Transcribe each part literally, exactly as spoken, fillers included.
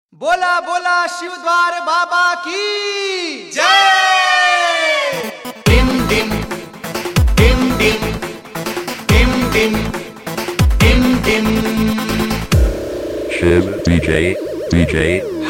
बोला बोला शिवद्वार बाबा की जय। टिम टिम टिम टिम टिम टिम टिम टिम Shiv D J D J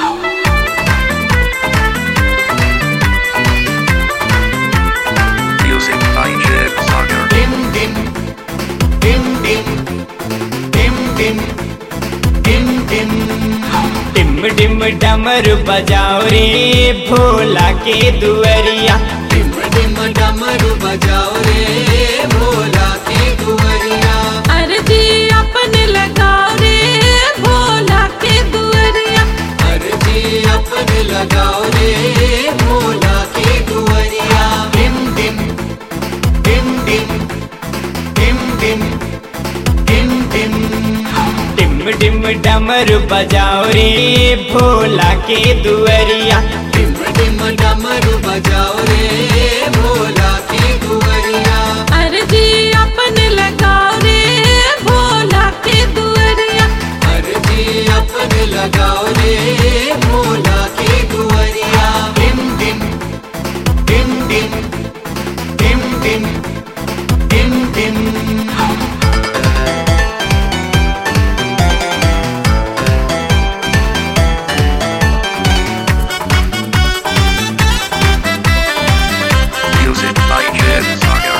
Music by Shiv Sagar. टिम टिम टिम टिम टिम टिम टिम टिम टिम टिम डमरू बजाओ रे भोला के दुअरिया। टिम टिम डमरू बजाओ रे भोला के दुअरिया। अर्जी अपने लगाओ रे भोला के दुअरिया। अर्जी अपने लगाओ रे भोला के दुअरिया। टिम टिम टिम टिम टिम टिम टिम टिम टिम टिम डमरू बजाओ रे भोला के दुअरिया। टिम टिम डमरू बजाओ रे भोला के दुअरिया। अर्जी अपने लगाओ रे भोला के दुअरिया। अर्जी अपने लगाओ रे भोला के दुअरिया। टिम टिम टिम टिम टिम टिम टिम टिम Music by Shiv Sagar.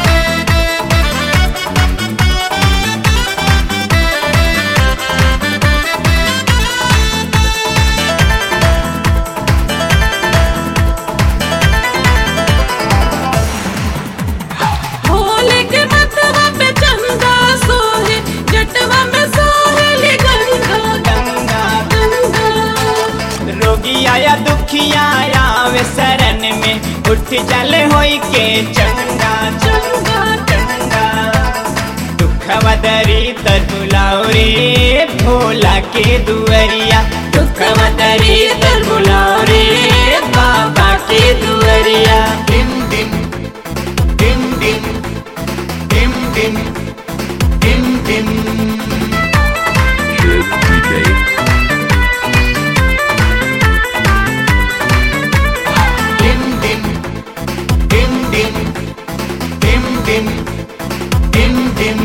Bhole के मतवा पे चंदा सोहे, जटवा में सोहेली गंगा गंगा गंगा। रोगी आया दुखिया आवे शरण में, उठ चल होई के चंगा चंगा चंगा। दुखवा दरी तर बुलाओ रे भोला के दुअरिया। दुखवा दरी तर बुलाओ रे बाबा के दुअरिया। टिम टिम टिम टिम टिम टिम टिम टिम Shiv D J टिम टिम टिम टिम टिम टिम टिम टिम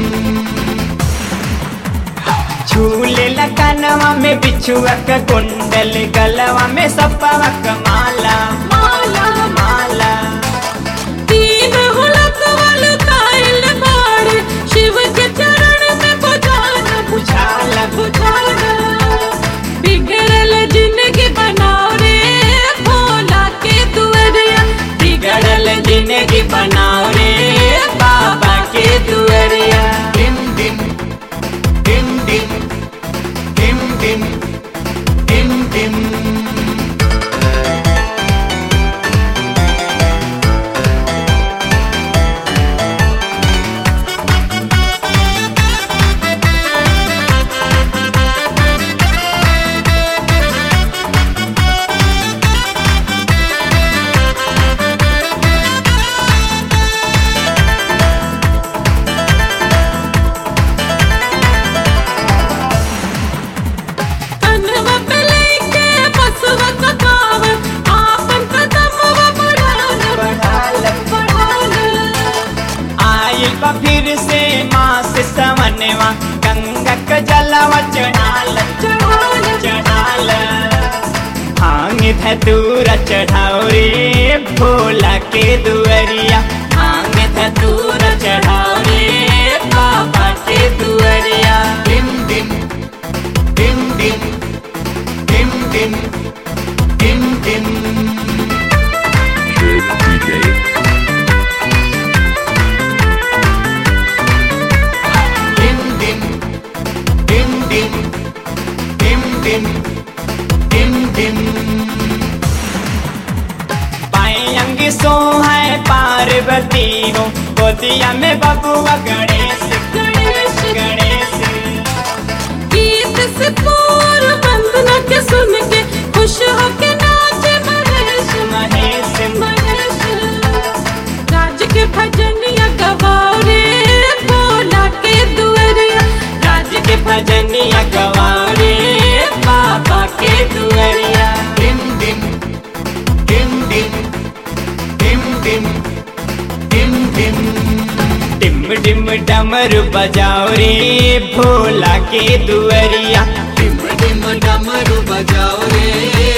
झूले लकनवा में बिछुआ का कुंडल, गलवा में सपवा का माला माला माला। तीन हुलक वाले कायल बाड़, शिव के चरण में बुझाना बुझाला बुझाना। बिगड़ल जिंदगी बनाओ रे भोला के दुअरिया। बिगड़ल जिंदगी बनाओ रे बाबा के दुअरिया। टिम टिम टिम टिम टिम टिम टिम टिम कन्हवा पे लेके बसवा का कांवर, आपन कदमवा बढ़ाना बढ़ाला बढ़ाना। आइल बा फिर से माँ से समनवा, गंगा का जलवा चढ़ाल चढ़ाल चढ़ाल। भांग धतूरा चढ़ाओ रे भोला के दुअरिया। भांग धतूरा चढ़ाओ रे बाबा के दुअरिया। टिम टिम टिम टिम टिम टिम टिम टिम Shiv D J टिम टिम टिम टिम टिम टिम टिम टिम पायंग सो है पार्वती हो, गोदिया में बबुआ गणेश गणेश गणेश। गीत से पूर्व वंदना के सुन के खुश होके नाचे महेश महेश महेश। राज के भजनिया गवाओ रे भोला के दुअरिया। राज के भजनिया गवारे बाबा के दुअरिया। डमरू बजाओ रे भोला के दुअरिया। टिम टिम डमरू बजाओ रे